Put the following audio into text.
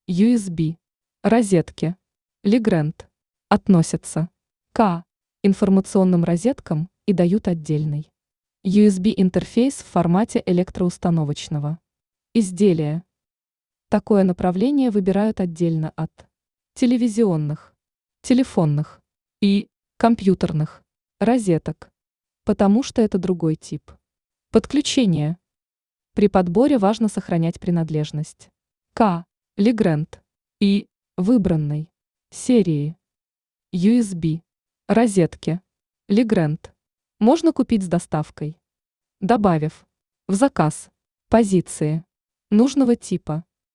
USB. Розетки. Legrand. Относятся к информационным розеткам и дают отдельный USB-интерфейс в формате электроустановочного изделия. Такое направление выбирают отдельно от телевизионных, телефонных и компьютерных розеток, потому что это другой тип подключения. При подборе важно сохранять принадлежность к Legrand и выбранной серии USB. Розетки. Legrand можно купить с доставкой, добавив в заказ позиции нужного типа